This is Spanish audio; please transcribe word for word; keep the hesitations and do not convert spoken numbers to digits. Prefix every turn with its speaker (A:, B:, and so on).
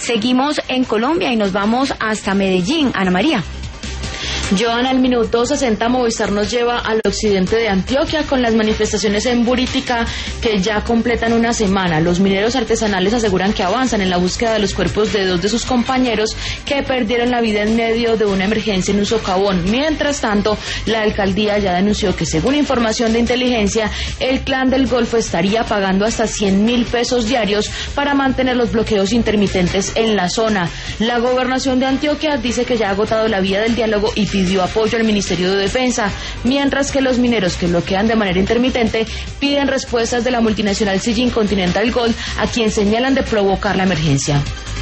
A: Seguimos en Colombia y nos vamos hasta Medellín. Ana María.
B: Joana, al minuto sesenta Movistar nos lleva al occidente de Antioquia con las manifestaciones en Buritica que ya completan una semana. Los mineros artesanales aseguran que avanzan en la búsqueda de los cuerpos de dos de sus compañeros que perdieron la vida en medio de una emergencia en un socavón. Mientras tanto, la alcaldía ya denunció que, según información de inteligencia, el Clan del Golfo estaría pagando hasta cien mil pesos diarios para mantener los bloqueos intermitentes en la zona. La gobernación de Antioquia dice que ya ha agotado la vía del diálogo y pidió apoyo al Ministerio de Defensa, mientras que los mineros que bloquean de manera intermitente piden respuestas de la multinacional Sijin Continental Gold, a quien señalan de provocar la emergencia.